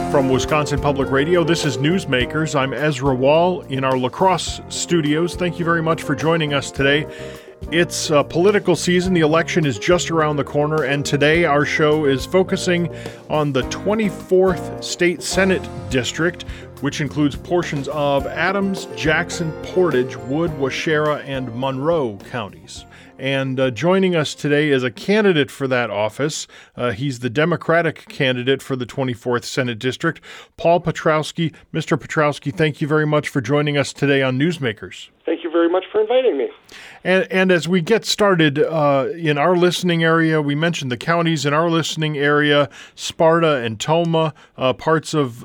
From Wisconsin Public Radio, this is Newsmakers. I'm Ezra Wall in our La Crosse studios. Thank you very much for joining us today. It's political season. The election is just around the corner, and today our show is focusing on the 24th State Senate District, which includes portions of Adams, Jackson, Portage, Wood, Waushara, and Monroe counties. And joining us today is a candidate for that office. He's the Democratic candidate for the 24th Senate District, Paul Piotrowski. Mr. Piotrowski, thank you very much for joining us today on Newsmakers. Thank you very much for inviting me. And as we get started, in our listening area, we mentioned the counties in our listening area, Sparta and Tomah, parts of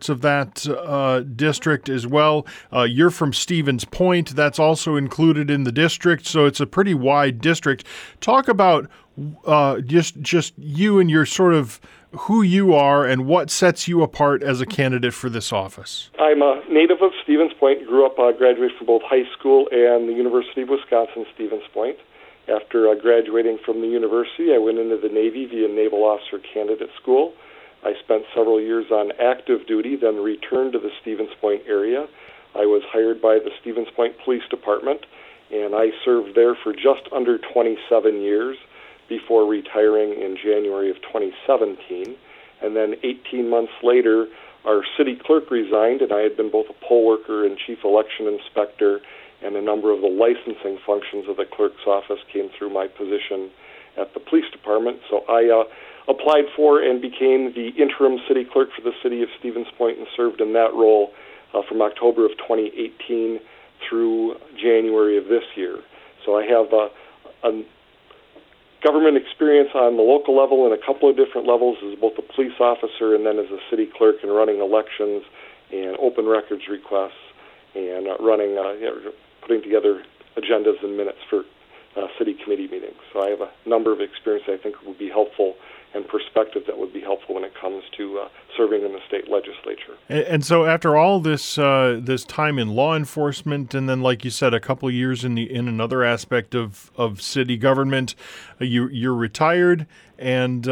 that district as well. You're from Stevens Point. That's also included in the district, so it's a pretty wide district. Talk about just you and your sort of who you are and what sets you apart as a candidate for this office. I'm a native of Stevens Point, grew up, graduated from both high school and the University of Wisconsin, Stevens Point. After graduating from the university, I went into the Navy via Naval Officer Candidate School. I spent several years on active duty, then returned to the Stevens Point area. I was hired by the Stevens Point Police Department, and I served there for just under 27 years. Before retiring in January of 2017. And then 18 months later, our city clerk resigned, and I had been both a poll worker and chief election inspector, and a number of the licensing functions of the clerk's office came through my position at the police department. So I applied for and became the interim city clerk for the city of Stevens Point and served in that role from October of 2018 through January of this year. So I have a government experience on the local level and a couple of different levels as both a police officer and then as a city clerk in running elections and open records requests and putting together agendas and minutes for city committee meetings. So I have a number of experience I think would be helpful and perspective that would be helpful when it comes to serving in the state legislature. And so after all this time in law enforcement, and then, like you said, a couple of years in another aspect of city government, you're retired, and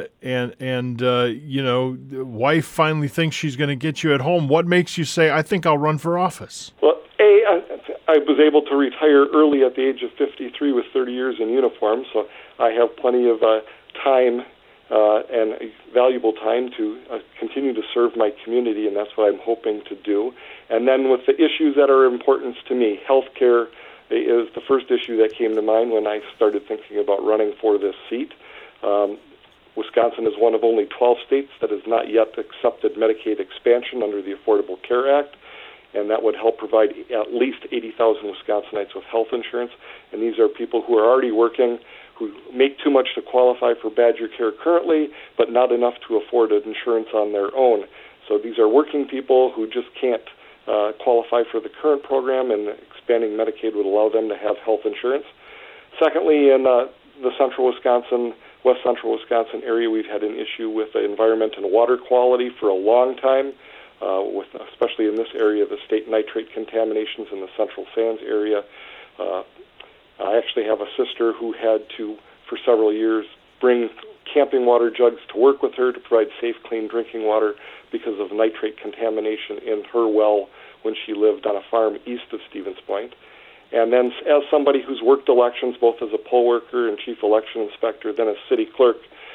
wife finally thinks she's going to get you at home. What makes you say, I think I'll run for office? Well, I was able to retire early at the age of 53 with 30 years in uniform, so I have plenty of time and valuable time to continue to serve my community, and that's what I'm hoping to do. And then with the issues that are important to me, healthcare is the first issue that came to mind when I started thinking about running for this seat. Wisconsin is one of only 12 states that has not yet accepted Medicaid expansion under the Affordable Care Act, and that would help provide at least 80,000 Wisconsinites with health insurance. And these are people who are already working, who make too much to qualify for Badger Care currently, but not enough to afford insurance on their own. So these are working people who just can't qualify for the current program, and expanding Medicaid would allow them to have health insurance. Secondly, in the central Wisconsin, west central Wisconsin area, we've had an issue with environment and water quality for a long time, especially in this area, the state nitrate contaminations in the Central Sands area. I actually have a sister who had to, for several years, bring camping water jugs to work with her to provide safe, clean drinking water because of nitrate contamination in her well when she lived on a farm east of Stevens Point. And then as somebody who's worked elections, both as a poll worker and chief election inspector, then as city clerk,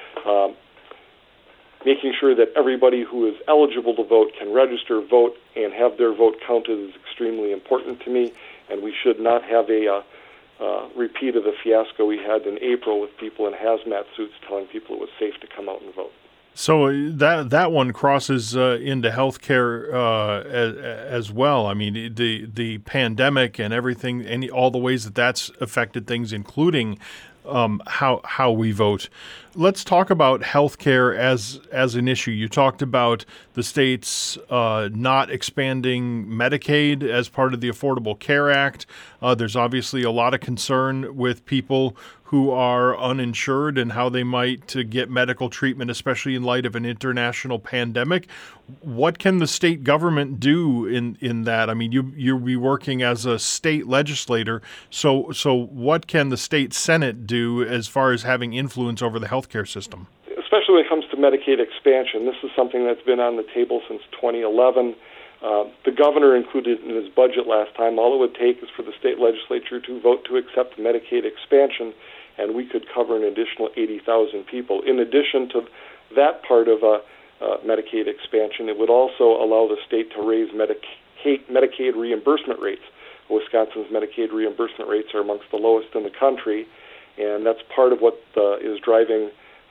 making sure that everybody who is eligible to vote can register, vote, and have their vote counted is extremely important to me, and we should not have a repeat of the fiasco we had in April with people in hazmat suits telling people it was safe to come out and vote. So that one crosses into healthcare as well. I mean, the pandemic and everything, all the ways that that's affected things, including how we vote. Let's talk about healthcare as an issue. You talked about the states not expanding Medicaid as part of the Affordable Care Act. There's obviously a lot of concern with people who are uninsured and how they might get medical treatment, especially in light of an international pandemic. What can the state government do in that? I mean, you'll be working as a state legislator, so what can the state Senate do as far as having influence over the healthcare system? Especially when it comes to Medicaid expansion, this is something that's been on the table since 2011. The governor included in his budget last time. All it would take is for the state legislature to vote to accept Medicaid expansion, and we could cover an additional 80,000 people. In addition to that part of Medicaid expansion, it would also allow the state to raise Medicaid reimbursement rates. Wisconsin's Medicaid reimbursement rates are amongst the lowest in the country, and that's part of what is driving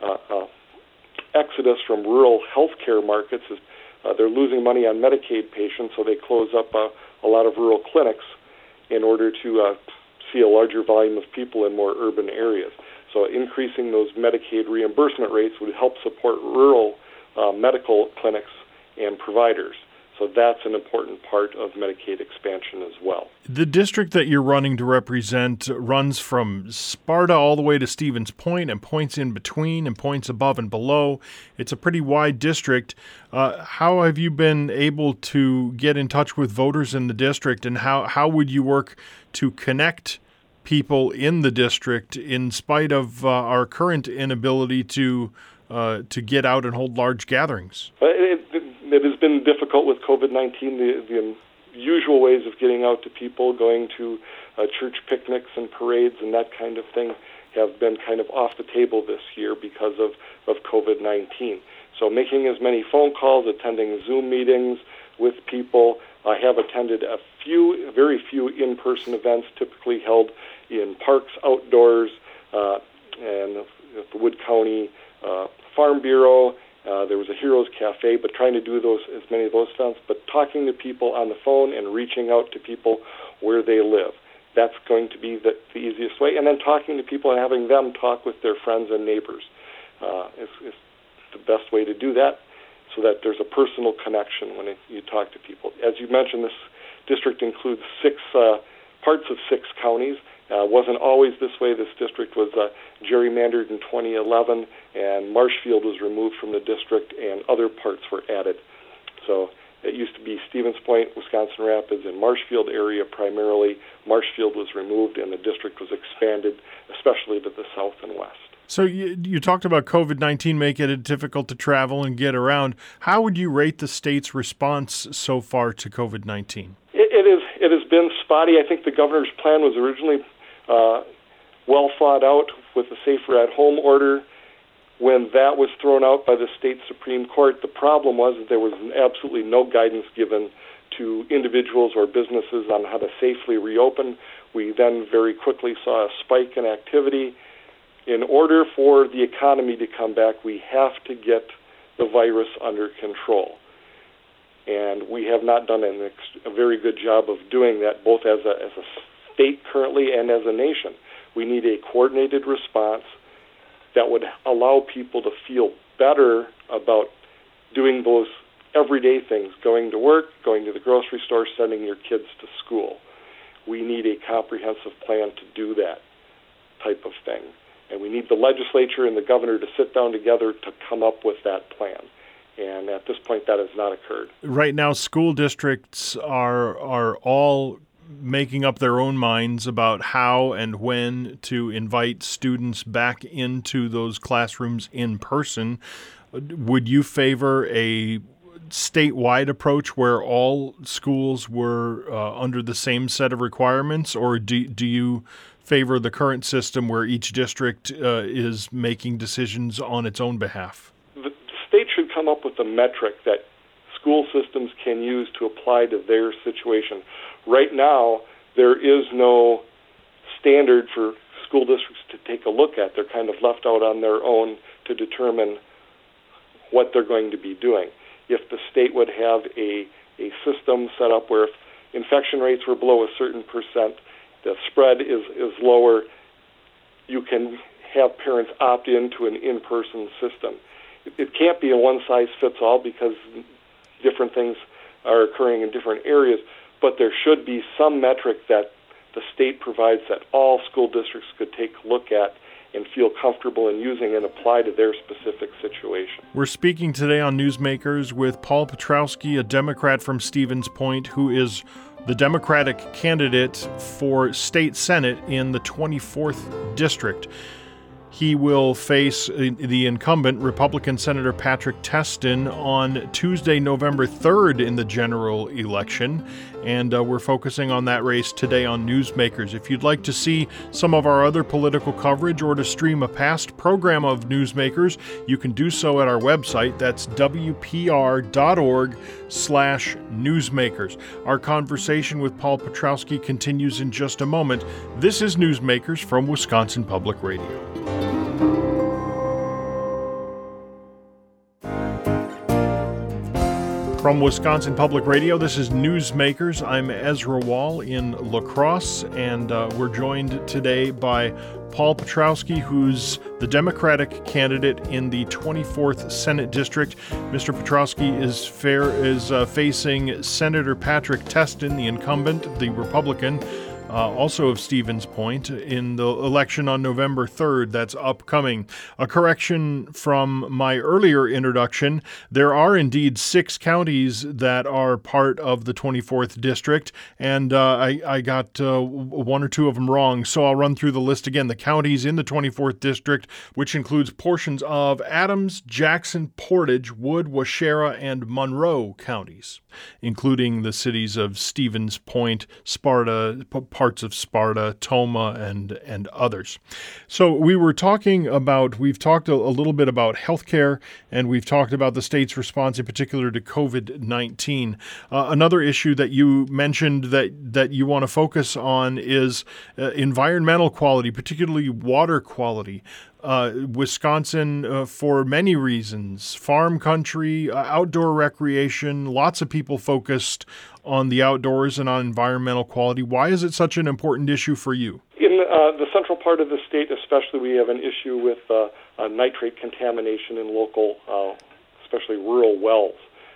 exodus from rural healthcare markets. Is they're losing money on Medicaid patients, so they close up a lot of rural clinics in order to see a larger volume of people in more urban areas. So increasing those Medicaid reimbursement rates would help support rural medical clinics and providers. So that's an important part of Medicaid expansion as well. The district that you're running to represent runs from Sparta all the way to Stevens Point and points in between and points above and below. It's a pretty wide district. How have you been able to get in touch with voters in the district, and how would you work to connect people in the district in spite of our current inability to get out and hold large gatherings? It has been difficult with COVID-19. The usual ways of getting out to people, going to church picnics and parades and that kind of thing, have been kind of off the table this year because of COVID-19. So making as many phone calls, attending Zoom meetings with people. I have attended very few in-person events, typically held in parks, outdoors, and at the Wood County Farm Bureau. There was a Heroes Cafe, but trying to do as many of those events, but talking to people on the phone and reaching out to people where they live. That's going to be the easiest way. And then talking to people and having them talk with their friends and neighbors is the best way to do that, so that there's a personal connection when you talk to people. As you mentioned, this district includes parts of 6 counties. Wasn't always this way. This district was gerrymandered in 2011, and Marshfield was removed from the district, and other parts were added. So it used to be Stevens Point, Wisconsin Rapids, and Marshfield area primarily. Marshfield was removed, and the district was expanded, especially to the south and west. So you talked about COVID-19 making it difficult to travel and get around. How would you rate the state's response so far to COVID-19? It has been spotty. I think the governor's plan was originally well thought out with the Safer at Home order. When that was thrown out by the state Supreme Court, the problem was that there was absolutely no guidance given to individuals or businesses on how to safely reopen. We then very quickly saw a spike in activity. In order for the economy to come back, we have to get the virus under control. And we have not done a very good job of doing that, both as a state currently and as a nation. We need a coordinated response that would allow people to feel better about doing those everyday things, going to work, going to the grocery store, sending your kids to school. We need a comprehensive plan to do that type of thing. And we need the legislature and the governor to sit down together to come up with that plan. And at this point, that has not occurred. Right now, school districts are all making up their own minds about how and when to invite students back into those classrooms in person. Would you favor a statewide approach where all schools were under the same set of requirements, or do you favor the current system where each district is making decisions on its own behalf? The state should come up with a metric that school systems can use to apply to their situation. Right now, there is no standard for school districts to take a look at. They're kind of left out on their own to determine what they're going to be doing. If the state would have a system set up where if infection rates were below a certain percent, the spread is lower, you can have parents opt into an in-person system. It can't be a one-size-fits-all because different things are occurring in different areas, but there should be some metric that the state provides that all school districts could take a look at and feel comfortable in using and apply to their specific situation. We're speaking today on Newsmakers with Paul Piotrowski, a Democrat from Stevens Point, who is the Democratic candidate for state Senate in the 24th District. He will face the incumbent Republican Senator Patrick Testin on Tuesday, November 3rd in the general election. And we're focusing on that race today on Newsmakers. If you'd like to see some of our other political coverage or to stream a past program of Newsmakers, you can do so at our website. That's wpr.org/newsmakers. Our conversation with Paul Piotrowski continues in just a moment. This is Newsmakers from Wisconsin Public Radio. From Wisconsin Public Radio, this is Newsmakers. I'm Ezra Wall in La Crosse, and we're joined today by Paul Piotrowski, who's the Democratic candidate in the 24th Senate District. Mr. Piotrowski is facing Senator Patrick Testin, the incumbent, the Republican, also of Stevens Point, in the election on November 3rd. That's upcoming. A correction from my earlier introduction. There are indeed 6 counties that are part of the 24th District, and I got 1 or 2 of them wrong, so I'll run through the list again. The counties in the 24th District, which includes portions of Adams, Jackson, Portage, Wood, Waushara, and Monroe counties, including the cities of Stevens Point, Sparta, parts of Sparta, Tomah, and others. So we've talked a little bit about healthcare, and we've talked about the state's response in particular to COVID-19. Another issue that you mentioned that you want to focus on is environmental quality, particularly water quality. Wisconsin, for many reasons, farm country, outdoor recreation, lots of people focused on the outdoors and on environmental quality. Why is it such an important issue for you? In the central part of the state especially, we have an issue with nitrate contamination in local, especially rural wells.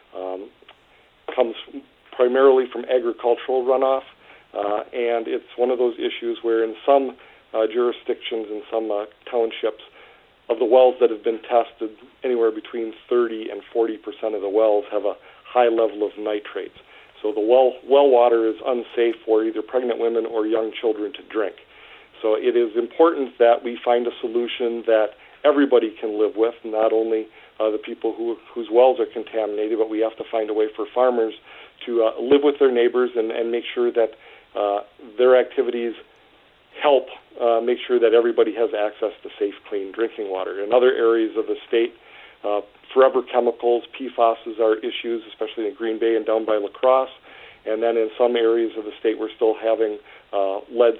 Comes primarily from agricultural runoff, and it's one of those issues where in some jurisdictions and some townships, of the wells that have been tested, anywhere between 30 and 40% of the wells have a high level of nitrates. So the well water is unsafe for either pregnant women or young children to drink. So it is important that we find a solution that everybody can live with, not only the people whose wells are contaminated, but we have to find a way for farmers to live with their neighbors and make sure that their activities help make sure that everybody has access to safe, clean drinking water. In other areas of the state, forever chemicals, PFAS are issues, especially in Green Bay and down by La Crosse. And then in some areas of the state, we're still having lead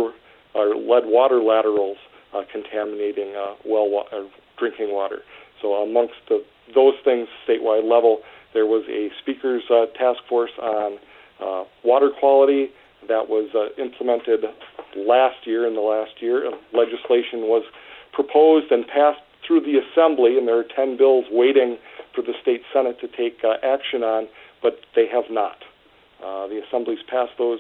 water laterals contaminating drinking water. So amongst those things, statewide level, there was a speaker's task force on water quality that was implemented last year. In the last year, legislation was proposed and passed through the Assembly, and there are 10 bills waiting for the state Senate to take action on, but they have not. The Assembly's passed those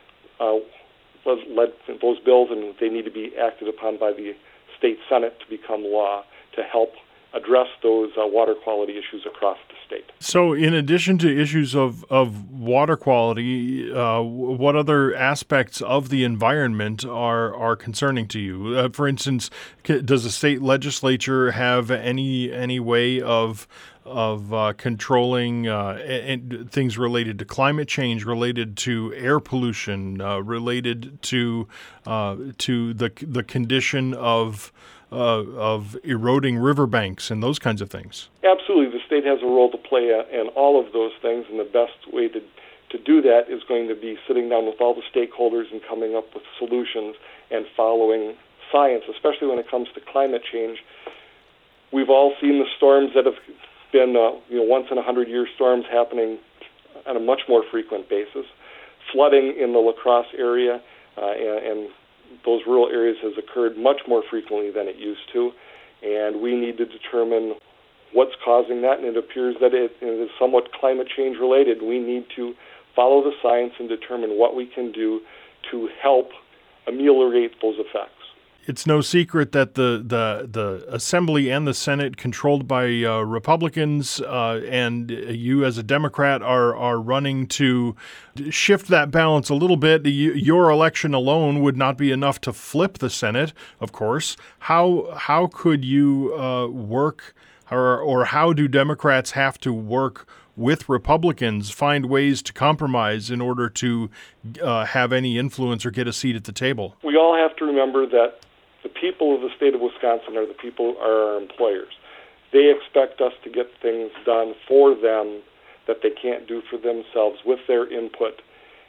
bills, and they need to be acted upon by the state Senate to become law to help address those water quality issues across the state. So in addition to issues of water quality, what other aspects of the environment are concerning to you? For instance, does the state legislature have any way of controlling things related to climate change, related to air pollution, related to the condition of eroding riverbanks and those kinds of things? Absolutely. The state has a role to play in all of those things, and the best way to do that is going to be sitting down with all the stakeholders and coming up with solutions and following science, especially when it comes to climate change. We've all seen the storms that have been once in 100-year storms happening on a much more frequent basis. Flooding in the La Crosse area and those rural areas has occurred much more frequently than it used to, and we need to determine what's causing that, and it appears that it is somewhat climate change related. We need to follow the science and determine what we can do to help ameliorate those effects. It's no secret that the Assembly and the Senate controlled by Republicans, and you as a Democrat are running to shift that balance a little bit. Your election alone would not be enough to flip the Senate, of course. How could you work, or how do Democrats have to work with Republicans, find ways to compromise in order to have any influence or get a seat at the table? We all have to remember that the people of the state of Wisconsin are our employers. They expect us to get things done for them that they can't do for themselves with their input,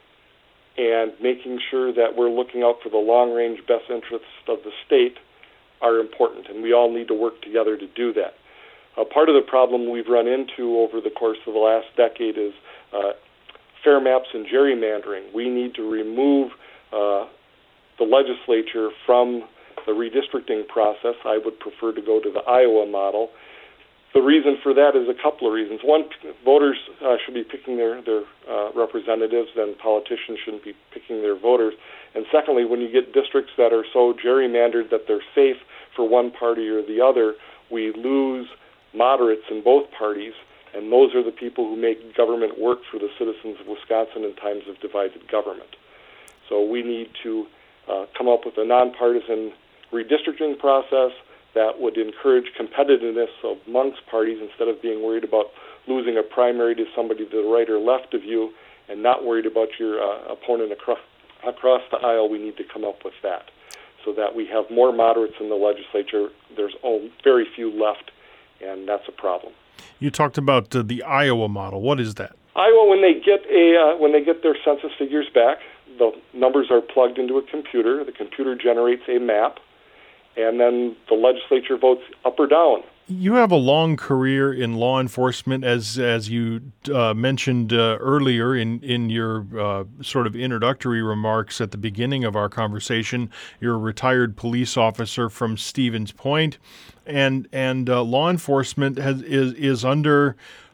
and making sure that we're looking out for the long-range best interests of the state are important, and we all need to work together to do that. Part of the problem we've run into over the course of the last decade is fair maps and gerrymandering. We need to remove the legislature from the redistricting process. I would prefer to go to the Iowa model. The reason for that is a couple of reasons. One, voters should be picking their representatives, and politicians shouldn't be picking their voters. And secondly, when you get districts that are so gerrymandered that they're safe for one party or the other, we lose moderates in both parties, and those are the people who make government work for the citizens of Wisconsin in times of divided government. So we need to come up with a nonpartisan redistricting process that would encourage competitiveness amongst parties instead of being worried about losing a primary to somebody to the right or left of you and not worried about your opponent across the aisle. We need to come up with that so that we have more moderates in the legislature. There's very few left, and that's a problem. You talked about the Iowa model. What is that? Iowa, when they get their census figures back, the numbers are plugged into a computer. The computer generates a map, and then the legislature votes up or down. You have a long career in law enforcement, as you mentioned earlier in your sort of introductory remarks at the beginning of our conversation. You're a retired police officer from Stevens Point, and law enforcement is under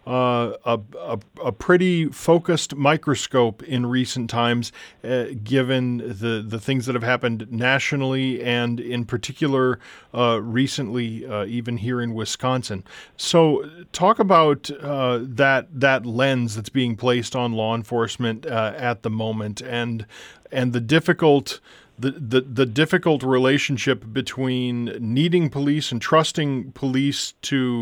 a pretty focused microscope in recent times, given the things that have happened nationally and in particular recently, even here in Wisconsin. So talk about that lens that's being placed on law enforcement at the moment, and the difficult relationship between needing police and trusting police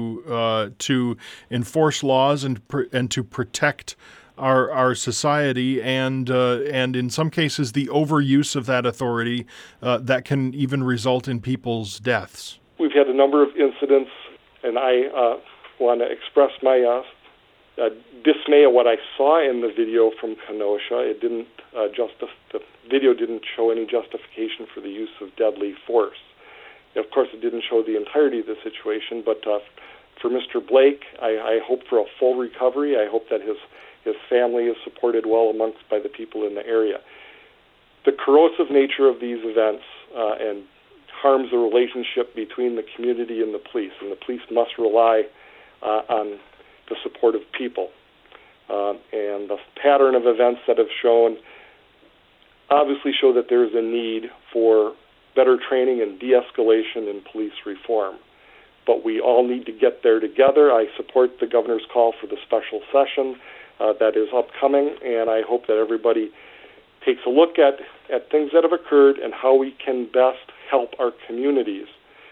to enforce laws and to protect our society, and in some cases the overuse of that authority that can even result in people's deaths. We've had a number of incidents, and I want to express my dismay at what I saw in the video from Kenosha. It didn't the video didn't show any justification for the use of deadly force. Of course, it didn't show the entirety of the situation, but for Mr. Blake, I hope for a full recovery. I hope that his family is supported well by the people in the area. The corrosive nature of these events and harms the relationship between the community and the police must rely on the support of people. And the pattern of events that have shown obviously show that there is a need for better training and de-escalation in police reform. But we all need to get there together. I support the governor's call for the special session that is upcoming, and I hope that everybody takes a look at things that have occurred and how we can best help our communities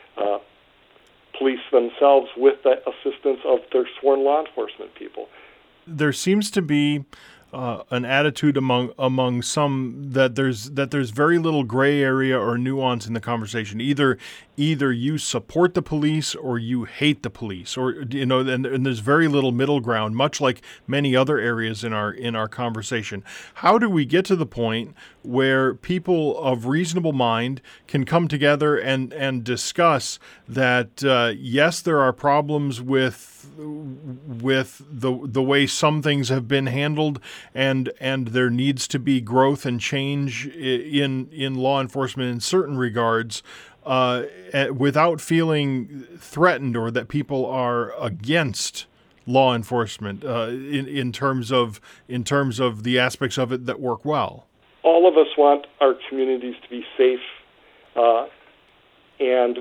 police themselves with the assistance of their sworn law enforcement people. There seems to be an attitude among some that there's very little gray area or nuance in the conversation. Either you support the police or you hate the police, or and there's very little middle ground, much like many other areas in our conversation. How do we get to the point where people of reasonable mind can come together and discuss that yes, there are problems with the way some things have been handled, and there needs to be growth and change in law enforcement in certain regards, without feeling threatened or that people are against law enforcement in terms of the aspects of it that work well? All of us want our communities to be safe and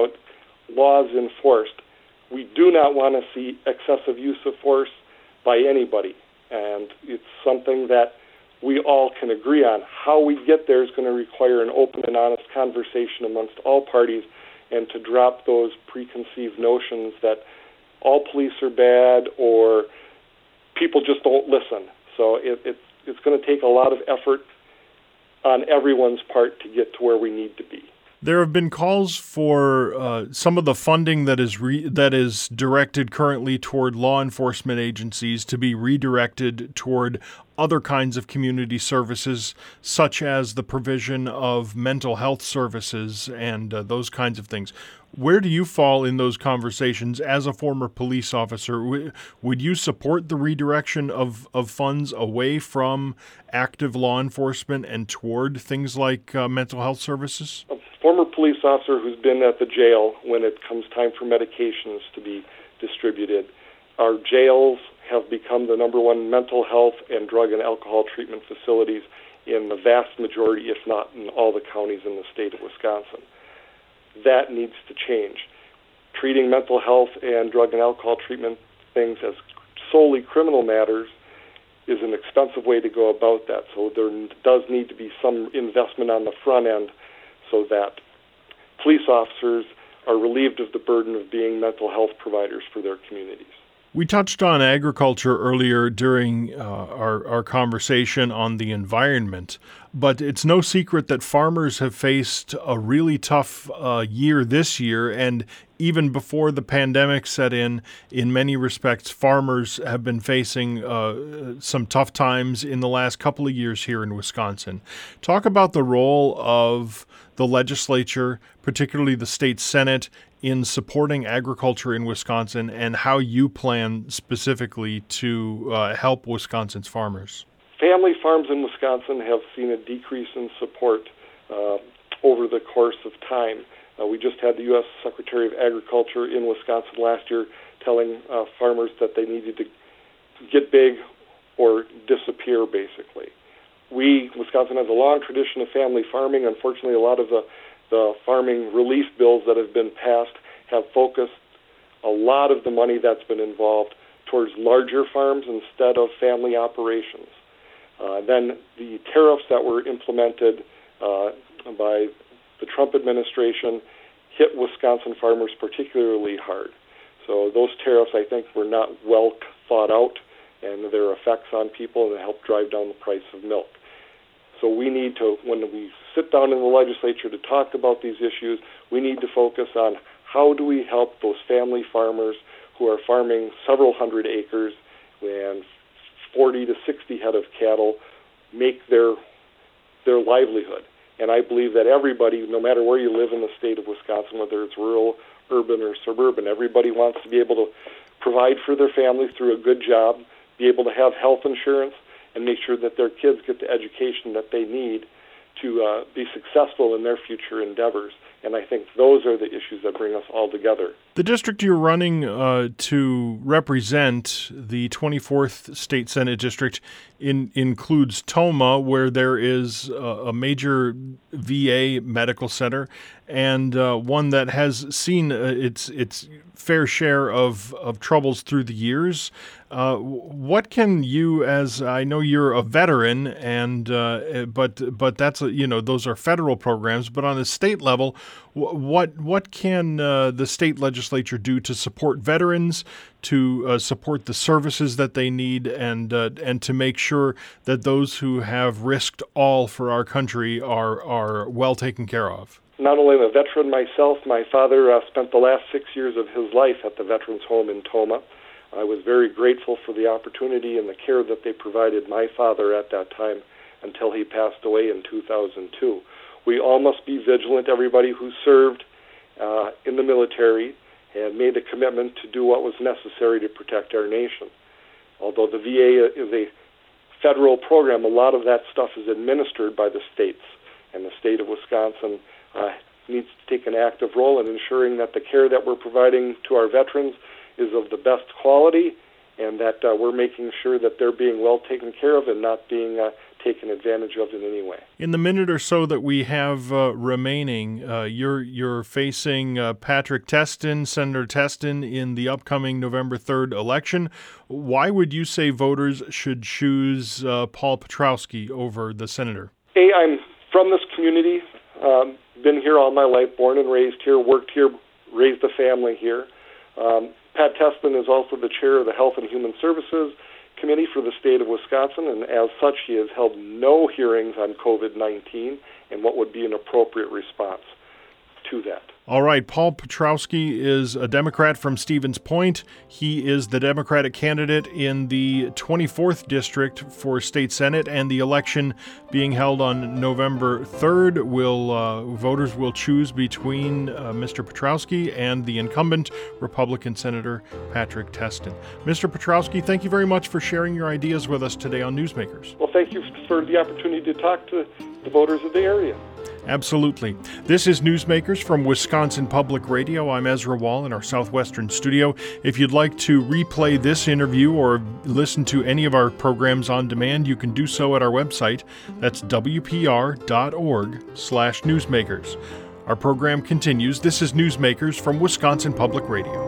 laws enforced. We do not want to see excessive use of force by anybody, and it's something that we all can agree on. How we get there is going to require an open and honest conversation amongst all parties, and to drop those preconceived notions that all police are bad or people just don't listen. So it's going to take a lot of effort on everyone's part to get to where we need to be. There have been calls for some of the funding that is directed currently toward law enforcement agencies to be redirected toward other kinds of community services, such as the provision of mental health services and those kinds of things. Where do you fall in those conversations as a former police officer? Would you support the redirection of funds away from active law enforcement and toward things like mental health services? A former police officer who's been at the jail when it comes time for medications to be distributed. Our jails have become the number one mental health and drug and alcohol treatment facilities in the vast majority, if not in all the counties in the state of Wisconsin. That needs to change. Treating mental health and drug and alcohol treatment things as solely criminal matters is an expensive way to go about that. So there does need to be some investment on the front end so that police officers are relieved of the burden of being mental health providers for their communities. We touched on agriculture earlier during our conversation on the environment, but it's no secret that farmers have faced a really tough year this year, and even before the pandemic set in many respects, farmers have been facing some tough times in the last couple of years here in Wisconsin. Talk about the role of the legislature, particularly the state Senate, in supporting agriculture in Wisconsin, and how you plan specifically to help Wisconsin's farmers. Family farms in Wisconsin have seen a decrease in support over the course of time. We just had the U.S. Secretary of Agriculture in Wisconsin last year telling farmers that they needed to get big or disappear, basically. Wisconsin has a long tradition of family farming. Unfortunately, a lot of the farming relief bills that have been passed have focused a lot of the money that's been involved towards larger farms instead of family operations. Then the tariffs that were implemented by the Trump administration hit Wisconsin farmers particularly hard. So those tariffs, I think, were not well thought out, and their effects on people and helped drive down the price of milk. So we need to, when we sit down in the legislature to talk about these issues, we need to focus on how do we help those family farmers who are farming several hundred acres and 40 to 60 head of cattle make their livelihood. And I believe that everybody, no matter where you live in the state of Wisconsin, whether it's rural, urban, or suburban, everybody wants to be able to provide for their families through a good job, be able to have health insurance, and make sure that their kids get the education that they need to be successful in their future endeavors. And I think those are the issues that bring us all together. The district you're running to represent, the 24th State Senate District, includes Tomah, where there is a major VA medical center, and one that has seen its fair share of troubles through the years. What can you, as I know you're a veteran, and but that's those are federal programs, but on a state level, what can the state legislature do to support veterans, to support the services that they need, and to make sure that those who have risked all for our country are well taken care of? Not only am I a veteran myself, my father spent the last 6 years of his life at the Veterans Home in Tomah. I was very grateful for the opportunity and the care that they provided my father at that time until he passed away in 2002. We all must be vigilant, everybody who served in the military and made a commitment to do what was necessary to protect our nation. Although the VA is a federal program, a lot of that stuff is administered by the states, and the state of Wisconsin needs to take an active role in ensuring that the care that we're providing to our veterans is of the best quality and that we're making sure that they're being well taken care of and not being taken advantage of in any way. In the minute or so that we have remaining, you're facing Patrick Testin, Senator Testin, in the upcoming November 3rd election. Why would you say voters should choose Paul Piotrowski over the senator? I'm from this community, been here all my life, born and raised here, worked here, raised a family here. Pat Testin is also the chair of the Health and Human Services Committee for the state of Wisconsin, and as such, he has held no hearings on COVID-19 and what would be an appropriate response to that. All right, Paul Piotrowski is a Democrat from Stevens Point. He is the Democratic candidate in the 24th District for State Senate, and the election being held on November 3rd, voters will choose between Mr. Piotrowski and the incumbent Republican Senator Patrick Testin. Mr. Piotrowski, thank you very much for sharing your ideas with us today on Newsmakers. Well, thank you for the opportunity to talk to the voters of the area. Absolutely. This is Newsmakers from Wisconsin Public Radio. I'm Ezra Wall in our Southwestern studio. If you'd like to replay this interview or listen to any of our programs on demand, you can do so at our website. That's wpr.org/newsmakers. Our program continues. This is Newsmakers from Wisconsin Public Radio.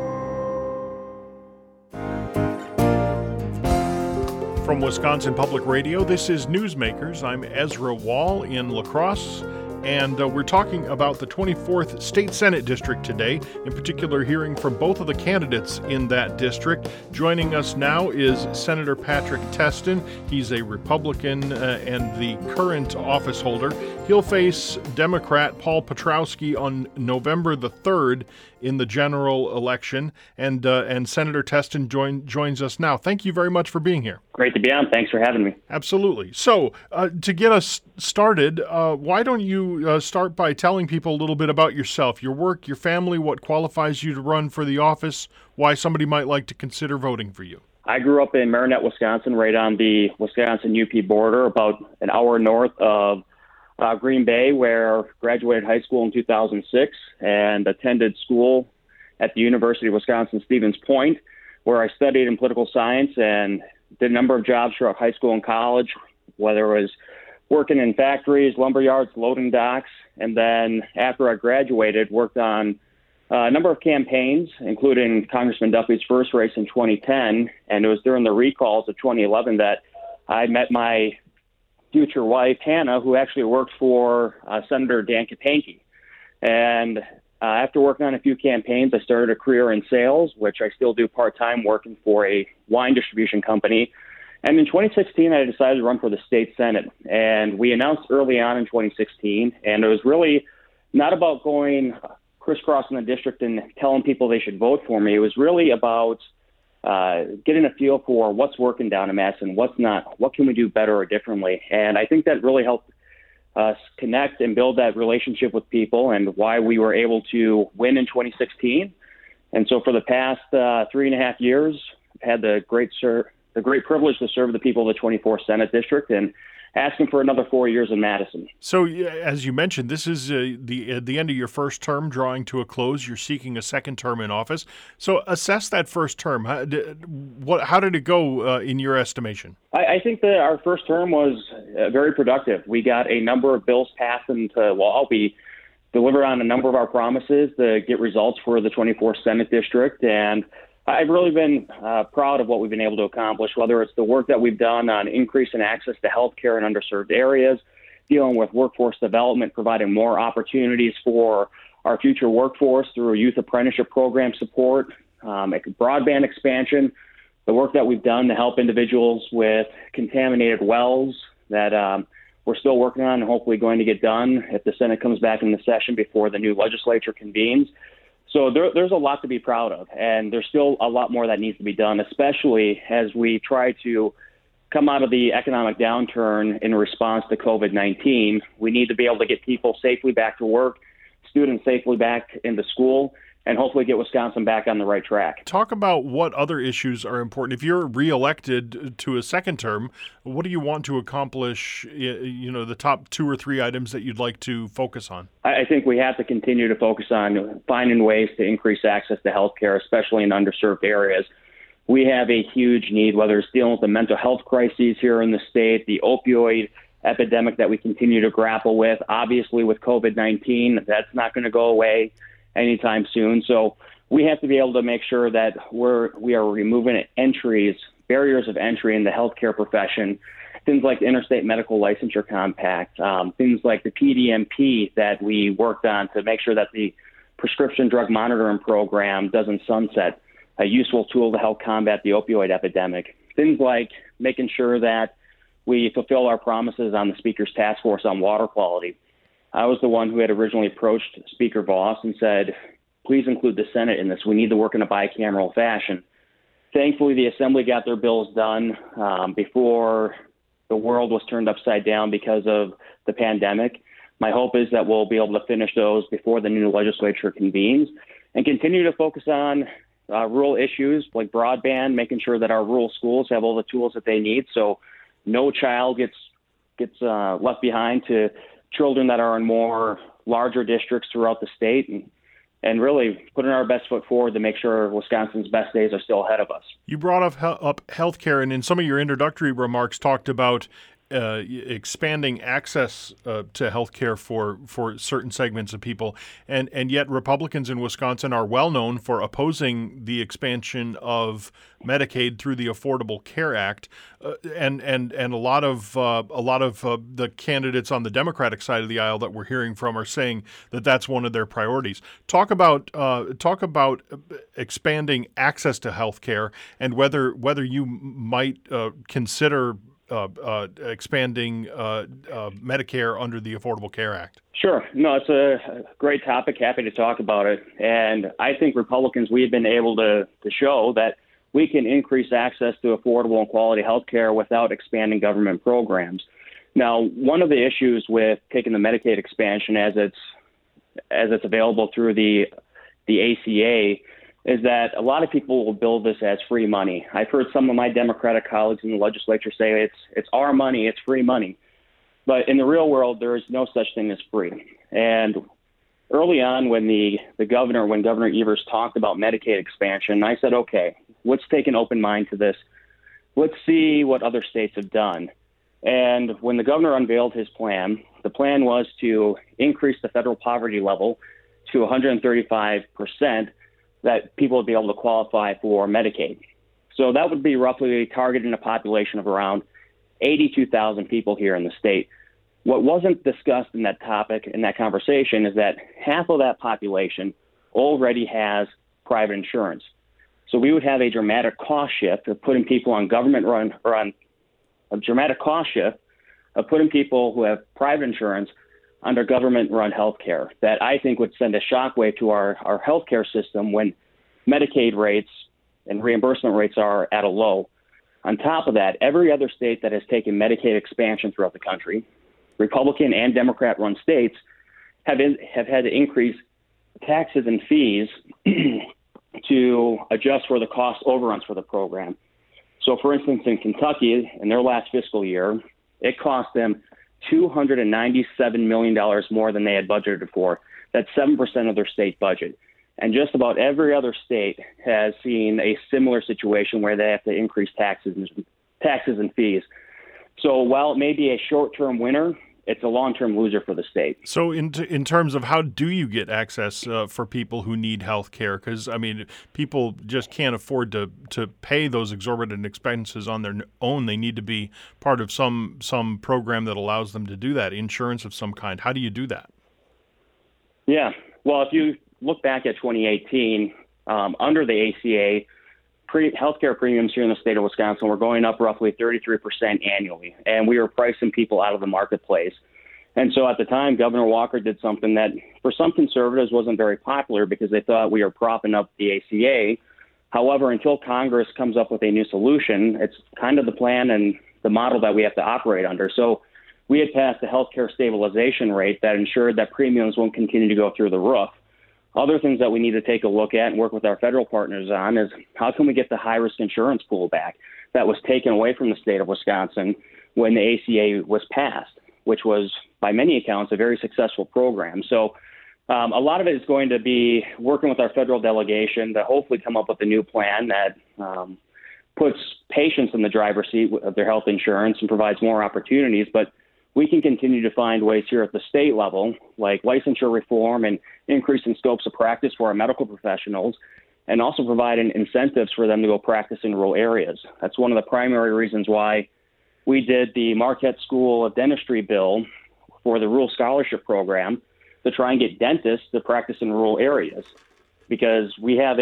From Wisconsin Public Radio, this is Newsmakers. I'm Ezra Wall in La Crosse. And we're talking about the 24th State Senate District today, in particular hearing from both of the candidates in that district. Joining us now is Senator Patrick Testin. He's a Republican and the current office holder. He'll face Democrat Paul Piotrowski on November the 3rd in the general election. And Senator Testin joins us now. Thank you very much for being here. Great to be on. Thanks for having me. Absolutely. So to get us started, why don't you start by telling people a little bit about yourself, your work, your family, what qualifies you to run for the office, why somebody might like to consider voting for you. I grew up in Marinette, Wisconsin, right on the Wisconsin-UP border, about an hour north of Green Bay, where I graduated high school in 2006 and attended school at the University of Wisconsin-Stevens Point, where I studied in political science and did a number of jobs throughout high school and college, whether it was working in factories, lumber yards, loading docks, and then after I graduated, worked on a number of campaigns, including Congressman Duffy's first race in 2010, and it was during the recalls of 2011 that I met my future wife, Hannah, who actually worked for Senator Dan Kapanke. And after working on a few campaigns, I started a career in sales, which I still do part-time, working for a wine distribution company. And in 2016, I decided to run for the state Senate. And we announced early on in 2016, and it was really not about going crisscrossing the district and telling people they should vote for me. It was really about getting a feel for what's working down in Madison, what's not, what can we do better or differently. And I think that really helped us connect and build that relationship with people, and why we were able to win in 2016. And so for the past 3.5 years, I've had the great privilege to serve the people of the 24th Senate District, and asking for another 4 years in Madison. So, as you mentioned, this is the end of your first term, drawing to a close. You're seeking a second term in office. So, assess that first term. How did it go in your estimation? I think that our first term was very productive. We got a number of bills passed into law. We delivered on a number of our promises to get results for the 24th Senate District, and I've really been proud of what we've been able to accomplish, whether it's the work that we've done on increasing access to health care in underserved areas, dealing with workforce development, providing more opportunities for our future workforce through youth apprenticeship program support, broadband expansion, the work that we've done to help individuals with contaminated wells that we're still working on and hopefully going to get done if the Senate comes back in the session before the new legislature convenes. So there's a lot to be proud of, and there's still a lot more that needs to be done, especially as we try to come out of the economic downturn in response to COVID-19. We need to be able to get people safely back to work, students safely back into school, and hopefully get Wisconsin back on the right track. Talk about what other issues are important. If you're reelected to a second term, what do you want to accomplish, the top 2 or 3 items that you'd like to focus on? I think we have to continue to focus on finding ways to increase access to health care, especially in underserved areas. we have a huge need, whether it's dealing with the mental health crises here in the state, the opioid epidemic that we continue to grapple with. Obviously, with COVID-19, that's not going to go away anytime soon. So we have to be able to make sure that we are removing barriers of entry in the healthcare profession, things like the Interstate Medical Licensure Compact, things like the PDMP that we worked on to make sure that the prescription drug monitoring program doesn't sunset, a useful tool to help combat the opioid epidemic. Things like making sure that we fulfill our promises on the Speaker's task force on water quality. I was the one who had originally approached Speaker Voss and said, please include the Senate in this. We need to work in a bicameral fashion. Thankfully, the Assembly got their bills done before the world was turned upside down because of the pandemic. My hope is that we'll be able to finish those before the new legislature convenes and continue to focus on rural issues like broadband, making sure that our rural schools have all the tools that they need so no child gets left behind to children that are in more larger districts throughout the state, and really putting our best foot forward to make sure Wisconsin's best days are still ahead of us. You brought up healthcare, and in some of your introductory remarks talked about expanding access to healthcare for certain segments of people, and yet Republicans in Wisconsin are well known for opposing the expansion of Medicaid through the Affordable Care Act, and a lot of the candidates on the Democratic side of the aisle that we're hearing from are saying that that's one of their priorities. Talk about expanding access to healthcare and whether you might consider expanding Medicare under the Affordable Care Act. Sure. No, it's a great topic. Happy to talk about it. And I think Republicans, we've been able to show that we can increase access to affordable and quality health care without expanding government programs. Now, one of the issues with taking the Medicaid expansion as it's available through the ACA is that a lot of people will bill this as free money. I've heard some of my Democratic colleagues in the legislature say it's our money, it's free money. But in the real world, there is no such thing as free. And early on when when Governor Evers talked about Medicaid expansion, I said, okay, let's take an open mind to this. Let's see what other states have done. And when the governor unveiled his plan, the plan was to increase the federal poverty level to 135%, that people would be able to qualify for Medicaid. So that would be roughly targeting a population of around 82,000 people here in the state. What wasn't discussed in that topic, in that conversation, is that half of that population already has private insurance. So we would have a dramatic cost shift of putting people on a dramatic cost shift of putting people who have private insurance under government-run health care that I think would send a shockwave to our healthcare system when Medicaid rates and reimbursement rates are at a low. On top of that, every other state that has taken Medicaid expansion throughout the country, Republican and Democrat-run states, have had to increase taxes and fees to adjust for the cost overruns for the program. So, for instance, in Kentucky, in their last fiscal year, it cost them $297 million more than they had budgeted for. That's 7% of their state budget. And just about every other state has seen a similar situation where they have to increase taxes and fees. So while it may be a short-term winner, it's a long-term loser for the state. So in terms of how do you get access for people who need health care? Because, I mean, people just can't afford to pay those exorbitant expenses on their own. They need to be part of some program that allows them to do that, insurance of some kind. How do you do that? Yeah. Well, if you look back at 2018, under the ACA, healthcare premiums here in the state of Wisconsin were going up roughly 33% annually, and we were pricing people out of the marketplace. And so at the time, Governor Walker did something that for some conservatives wasn't very popular because they thought we were propping up the ACA. However, until Congress comes up with a new solution, it's kind of the plan and the model that we have to operate under. So we had passed a healthcare stabilization rate that ensured that premiums won't continue to go through the roof. Other things that we need to take a look at and work with our federal partners on is how can we get the high-risk insurance pool back that was taken away from the state of Wisconsin when the ACA was passed, which was, by many accounts, a very successful program. So a lot of it is going to be working with our federal delegation to hopefully come up with a new plan that puts patients in the driver's seat of their health insurance and provides more opportunities. But we can continue to find ways here at the state level, like licensure reform and increasing scopes of practice for our medical professionals, and also providing incentives for them to go practice in rural areas. That's one of the primary reasons why we did the Marquette School of Dentistry bill for the Rural Scholarship Program to try and get dentists to practice in rural areas, because we have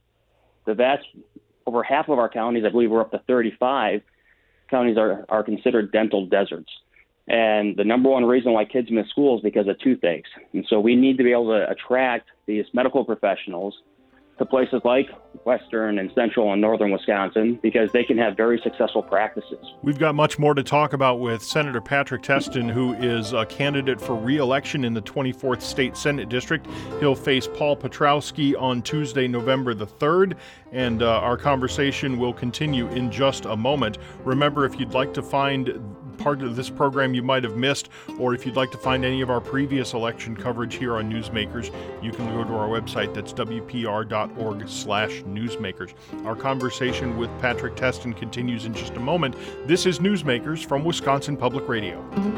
over half of our counties, I believe we're up to 35 counties are considered dental deserts. And the number one reason why kids miss school is because of toothaches. And so we need to be able to attract these medical professionals to places like western and central and northern Wisconsin, because they can have very successful practices. We've got much more to talk about with Senator Patrick Testin, who is a candidate for re-election in the 24th State Senate District. He'll face Paul Piotrowski on Tuesday, November the 3rd, and our conversation will continue in just a moment. Remember, if you'd like to find part of this program you might have missed, or if you'd like to find any of our previous election coverage here on Newsmakers, you can go to our website. That's wpr.org/newsmakers. Our conversation with Patrick Testin continues in just a moment. This is Newsmakers from Wisconsin Public Radio.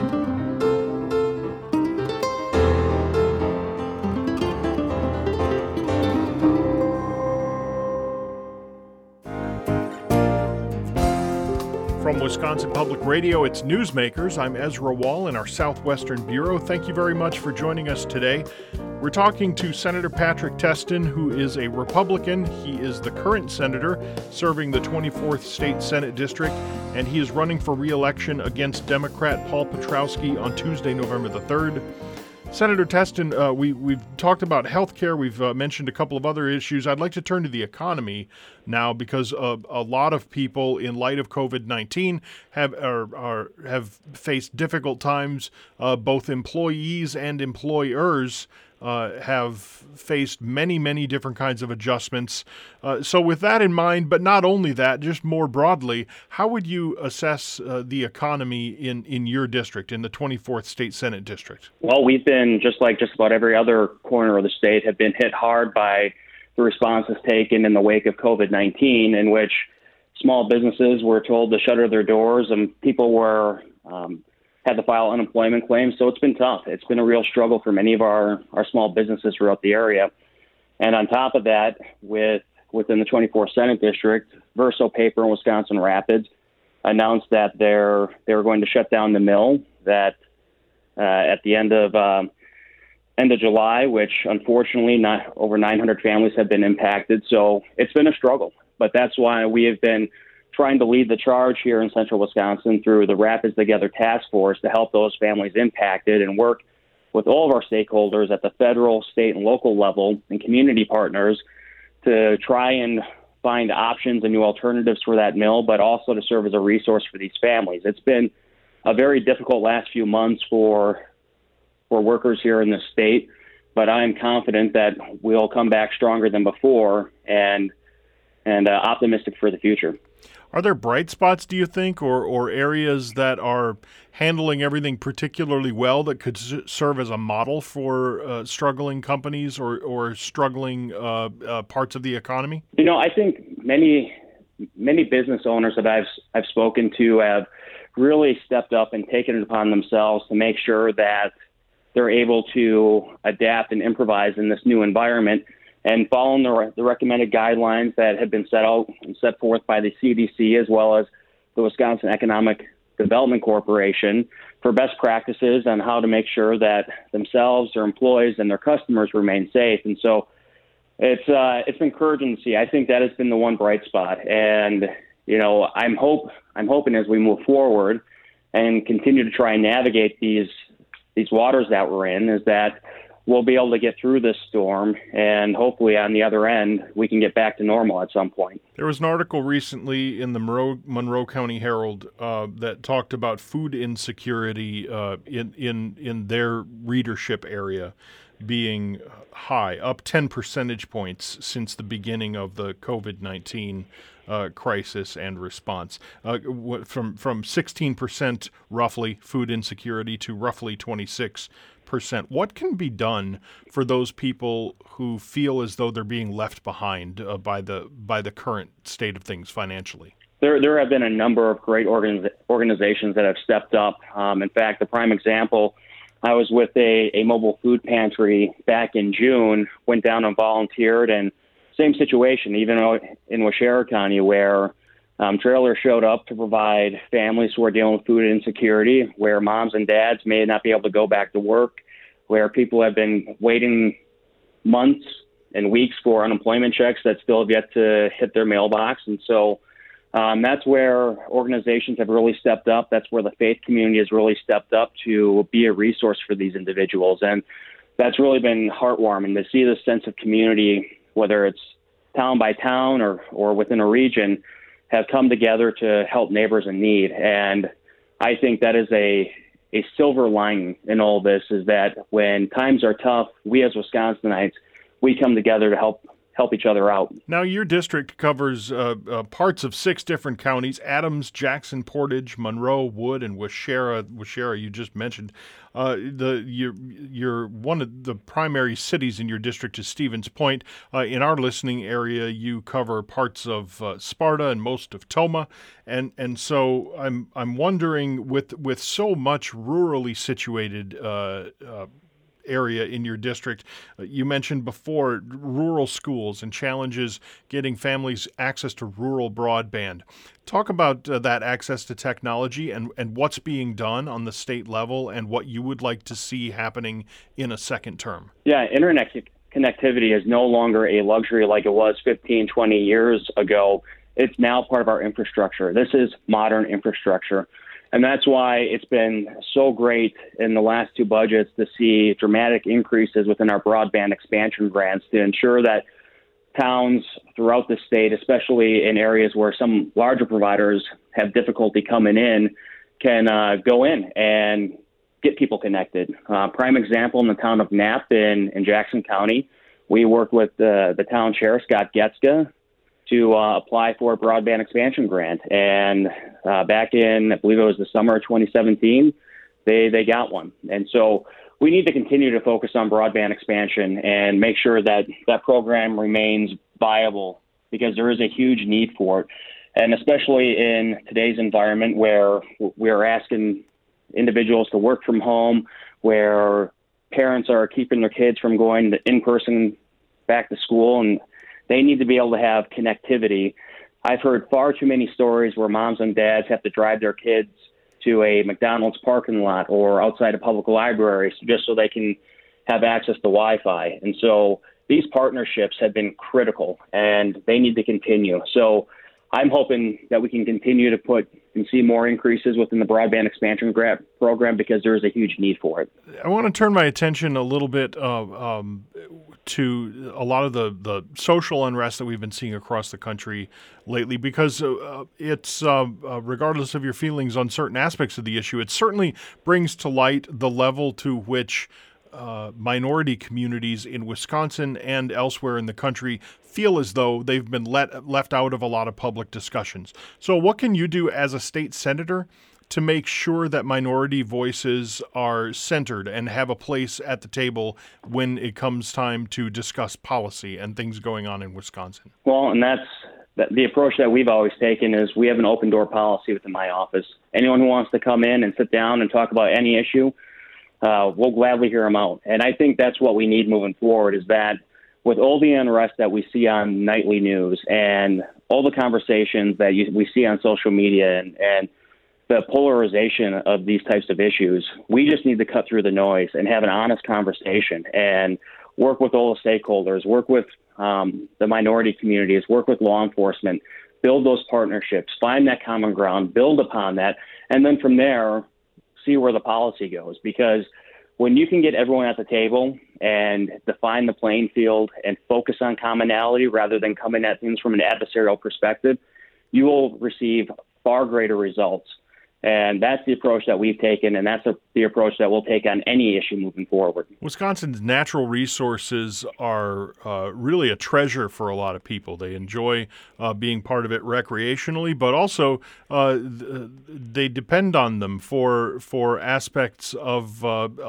From Wisconsin Public Radio, it's Newsmakers. I'm Ezra Wall in our Southwestern Bureau. Thank you very much for joining us today. We're talking to Senator Patrick Testin, who is a Republican. He is the current senator serving the 24th State Senate District, and he is running for re-election against Democrat Paul Piotrowski on Tuesday, November the 3rd. Senator Testin, we've talked about health care. We've mentioned a couple of other issues. I'd like to turn to the economy now, because a lot of people, in light of COVID-19, have faced difficult times. Both employees and employers have faced many different kinds of adjustments. So with that in mind, but not only that, just more broadly, how would you assess the economy in your district, in the 24th State Senate District? Well, we've been, just like just about every other corner of the state, have been hit hard by the responses taken in the wake of COVID-19, in which small businesses were told to shutter their doors and people were had to file unemployment claims. So it's been tough. It's been a real struggle for many of our small businesses throughout the area. And on top of that, within the 24th Senate District, Verso Paper in Wisconsin Rapids announced that they were going to shut down the mill that at the end of July, which unfortunately over 900 families have been impacted. So it's been a struggle. But that's why we have been trying to lead the charge here in central Wisconsin through the Rapids Together Task Force to help those families impacted, and work with all of our stakeholders at the federal, state, and local level and community partners to try and find options and new alternatives for that mill, but also to serve as a resource for these families. It's been a very difficult last few months for workers here in the state, but I'm confident that we'll come back stronger than before and optimistic for the future. Are there bright spots, do you think, or areas that are handling everything particularly well that could serve as a model for struggling companies or struggling parts of the economy? You know, I think many business owners that I've spoken to have really stepped up and taken it upon themselves to make sure that they're able to adapt and improvise in this new environment, and following the recommended guidelines that have been set out and set forth by the CDC as well as the Wisconsin Economic Development Corporation for best practices on how to make sure that themselves, their employees, and their customers remain safe. And so it's encouraging to see. I think that has been the one bright spot. And, you know, I'm hoping as we move forward and continue to try and navigate these waters that we're in, is that we'll be able to get through this storm, and hopefully on the other end, we can get back to normal at some point. There was an article recently in the Monroe County Herald that talked about food insecurity in their readership area being high, up 10 percentage points since the beginning of the COVID-19 crisis and response, from 16% roughly food insecurity to roughly 26%. What can be done for those people who feel as though they're being left behind by the current state of things financially? there have been a number of great organizations that have stepped up. In fact, the prime example, I was with a mobile food pantry back in June, went down and volunteered, and same situation, even in Waushara County, where trailers showed up to provide families who are dealing with food insecurity, where moms and dads may not be able to go back to work, where people have been waiting months and weeks for unemployment checks that still have yet to hit their mailbox. And so that's where organizations have really stepped up. That's where the faith community has really stepped up to be a resource for these individuals. And that's really been heartwarming to see this sense of community, whether it's town by town or within a region, have come together to help neighbors in need. And I think that is a silver lining in all this, is that when times are tough, we as Wisconsinites, we come together to help each other out. Now, your district covers parts of 6 different counties: Adams, Jackson, Portage, Monroe, Wood, and Waushara. Waushara, you just mentioned. You're one of the primary cities in your district is Stevens Point. In our listening area, you cover parts of Sparta and most of Tomah, and so I'm wondering, with so much rurally situated area in your district, you mentioned before rural schools and challenges getting families access to rural broadband. Talk about that access to technology and what's being done on the state level and what you would like to see happening in a second term. Yeah, internet connectivity is no longer a luxury like it was 15, 20 years ago. It's now part of our infrastructure. This is modern infrastructure. And that's why it's been so great in the last 2 budgets to see dramatic increases within our broadband expansion grants to ensure that towns throughout the state, especially in areas where some larger providers have difficulty coming in, can go in and get people connected. Prime example, in the town of Knapp in Jackson County, we worked with the town chair, Scott Getska, to apply for a broadband expansion grant. And back in, I believe it was the summer of 2017, they got one. And so we need to continue to focus on broadband expansion and make sure that that program remains viable, because there is a huge need for it. And especially in today's environment where we are asking individuals to work from home, where parents are keeping their kids from going to in-person back to school, and they need to be able to have connectivity. I've heard far too many stories where moms and dads have to drive their kids to a McDonald's parking lot or outside of public libraries just so they can have access to Wi-Fi. And so these partnerships have been critical, and they need to continue. So I'm hoping that we can continue to put and see more increases within the broadband expansion grant program, because there is a huge need for it. I want to turn my attention a little bit to a lot of the social unrest that we've been seeing across the country lately, because it's, regardless of your feelings on certain aspects of the issue, it certainly brings to light the level to which minority communities in Wisconsin and elsewhere in the country feel as though they've been left out of a lot of public discussions. So what can you do as a state senator to make sure that minority voices are centered and have a place at the table when it comes time to discuss policy and things going on in Wisconsin? Well, and that's the approach that we've always taken is we have an open door policy within my office. Anyone who wants to come in and sit down and talk about any issue, we'll gladly hear them out. And I think that's what we need moving forward, is that with all the unrest that we see on nightly news and all the conversations that we see on social media and the polarization of these types of issues, we just need to cut through the noise and have an honest conversation and work with all the stakeholders, work with the minority communities, work with law enforcement, build those partnerships, find that common ground, build upon that, and then from there, see where the policy goes. Because when you can get everyone at the table and define the playing field and focus on commonality rather than coming at things from an adversarial perspective, you will receive far greater results. And that's the approach that we've taken, and that's the approach that we'll take on any issue moving forward. Wisconsin's natural resources are really a treasure for a lot of people. They enjoy being part of it recreationally, but also they depend on them for aspects of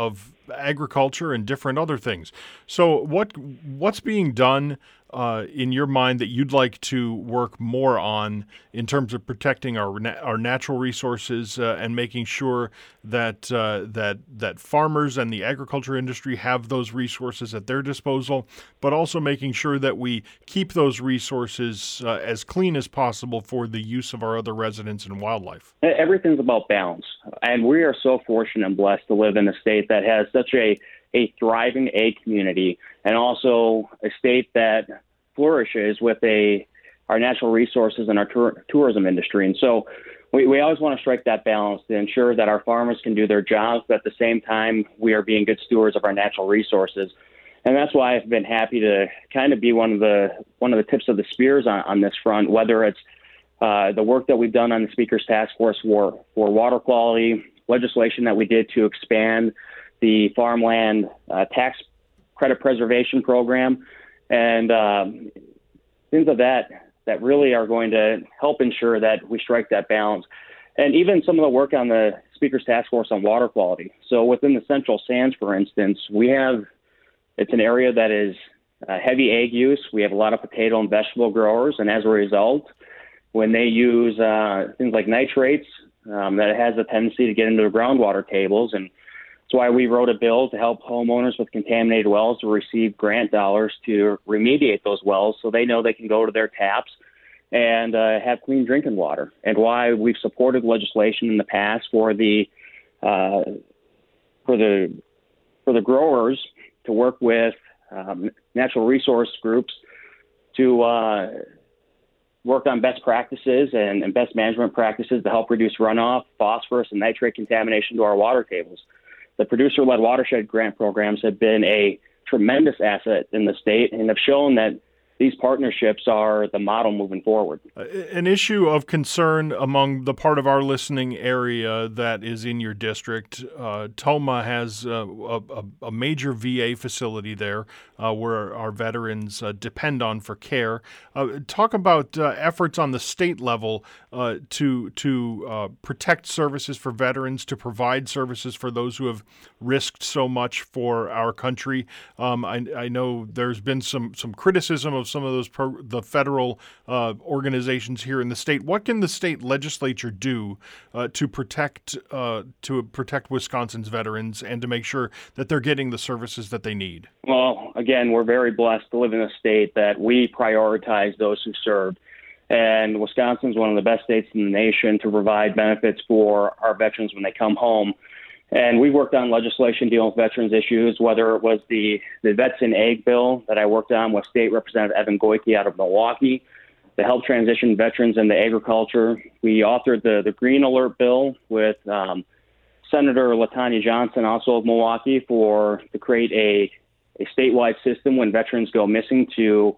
agriculture and different other things. So what's being done in your mind that you'd like to work more on in terms of protecting our natural resources and making sure that that farmers and the agriculture industry have those resources at their disposal, but also making sure that we keep those resources as clean as possible for the use of our other residents and wildlife? Everything's about balance, and we are so fortunate and blessed to live in a state that has such a thriving ag community, and also a state that flourishes with our natural resources and our tourism industry. And so we always want to strike that balance to ensure that our farmers can do their jobs, but at the same time, we are being good stewards of our natural resources. And that's why I've been happy to kind of be one of the tips of the spears on this front, whether it's the work that we've done on the Speaker's Task Force for water quality, legislation that we did to expand the farmland tax credit preservation program, and things of that really are going to help ensure that we strike that balance. And even some of the work on the Speaker's Task Force on water quality. So within the Central Sands, for instance, it's an area that is heavy ag use. We have a lot of potato and vegetable growers, and as a result, when they use things like nitrates, that has a tendency to get into the groundwater tables. And that's why we wrote a bill to help homeowners with contaminated wells to receive grant dollars to remediate those wells so they know they can go to their taps and have clean drinking water. And why we've supported legislation in the past for the growers to work with natural resource groups to work on best practices and best management practices to help reduce runoff, phosphorus, and nitrate contamination to our water tables. The producer-led watershed grant programs have been a tremendous asset in the state and have shown that these partnerships are the model moving forward. An issue of concern among the part of our listening area that is in your district, Tomah has a major VA facility there where our veterans depend on for care. Talk about efforts on the state level to protect services for veterans, to provide services for those who have risked so much for our country. I know there's been some criticism of some of those the federal organizations here in the state. What can the state legislature do to protect Wisconsin's veterans and to make sure that they're getting the services that they need? Well, again, we're very blessed to live in a state that we prioritize those who served. And Wisconsin is one of the best states in the nation to provide benefits for our veterans when they come home. And we worked on legislation dealing with veterans issues, whether it was the Vets in Ag bill that I worked on with State Representative Evan Goyke out of Milwaukee to help transition veterans into agriculture. We authored the Green Alert bill with Senator LaTanya Johnson, also of Milwaukee, to create a statewide system when veterans go missing to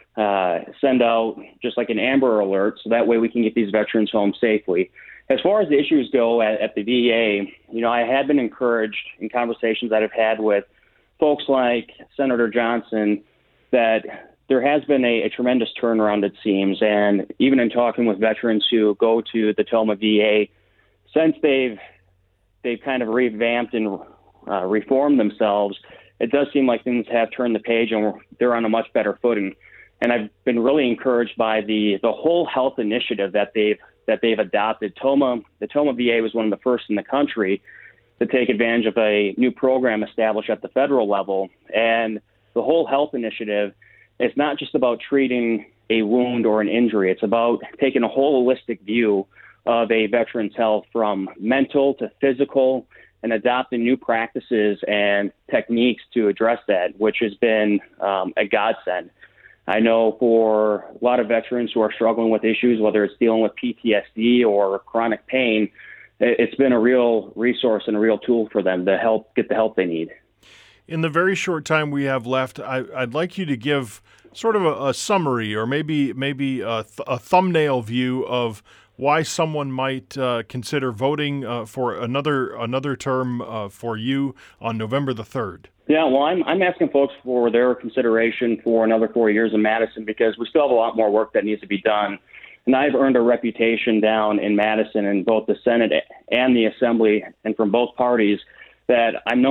send out just like an Amber Alert, so that way we can get these veterans home safely. As far as the issues go at the VA, I have been encouraged in conversations that I've had with folks like Senator Johnson that there has been a tremendous turnaround, it seems. And even in talking with veterans who go to the Tomah VA, since they've kind of revamped and reformed themselves, it does seem like things have turned the page and they're on a much better footing. And I've been really encouraged by the whole health initiative that they've adopted. The Tomah VA was one of the first in the country to take advantage of a new program established at the federal level. And the whole health initiative is not just about treating a wound or an injury. It's about taking a holistic view of a veteran's health from mental to physical and adopting new practices and techniques to address that, which has been a godsend. I know for a lot of veterans who are struggling with issues, whether it's dealing with PTSD or chronic pain, it's been a real resource and a real tool for them to help get the help they need. In the very short time we have left, I'd like you to give sort of a summary or maybe a thumbnail view of why someone might consider voting for another term for you on November the 3rd. Yeah, well, I'm asking folks for their consideration for another 4 years in Madison because we still have a lot more work that needs to be done. And I've earned a reputation down in Madison in both the Senate and the Assembly and from both parties that I'm known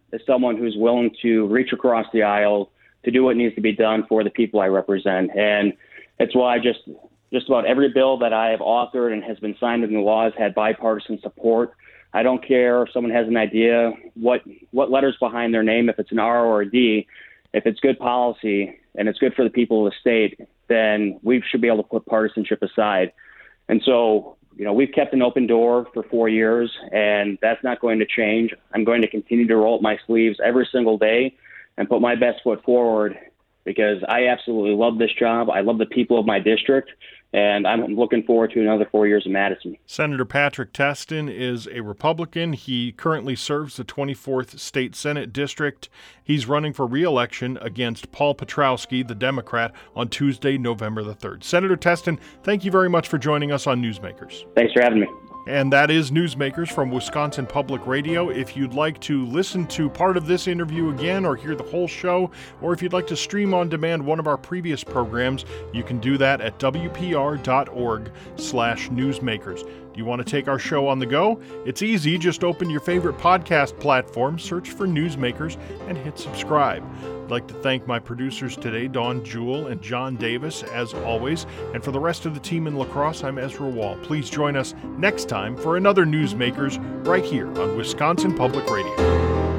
is someone who's willing to reach across the aisle to do what needs to be done for the people I represent. And that's why just about every bill that I have authored and has been signed into law has had bipartisan support. I don't care if someone has an idea what letter's behind their name, if it's an R or a D. If it's good policy and it's good for the people of the state, then we should be able to put partisanship aside. And so, we've kept an open door for 4 years, and that's not going to change. I'm going to continue to roll up my sleeves every single day and put my best foot forward, because I absolutely love this job. I love the people of my district, and I'm looking forward to another 4 years in Madison. Senator Patrick Testin is a Republican. He currently serves the 24th State Senate District. He's running for re-election against Paul Petrowski, the Democrat, on Tuesday, November the 3rd. Senator Testin, thank you very much for joining us on Newsmakers. Thanks for having me. And that is Newsmakers from Wisconsin Public Radio. If you'd like to listen to part of this interview again or hear the whole show, or if you'd like to stream on demand one of our previous programs, you can do that at wpr.org/newsmakers. Do you want to take our show on the go? It's easy. Just open your favorite podcast platform, search for Newsmakers, and hit subscribe. I'd like to thank my producers today, Dawn Jewell and John Davis, as always. And for the rest of the team in La Crosse, I'm Ezra Wall. Please join us next time for another Newsmakers right here on Wisconsin Public Radio.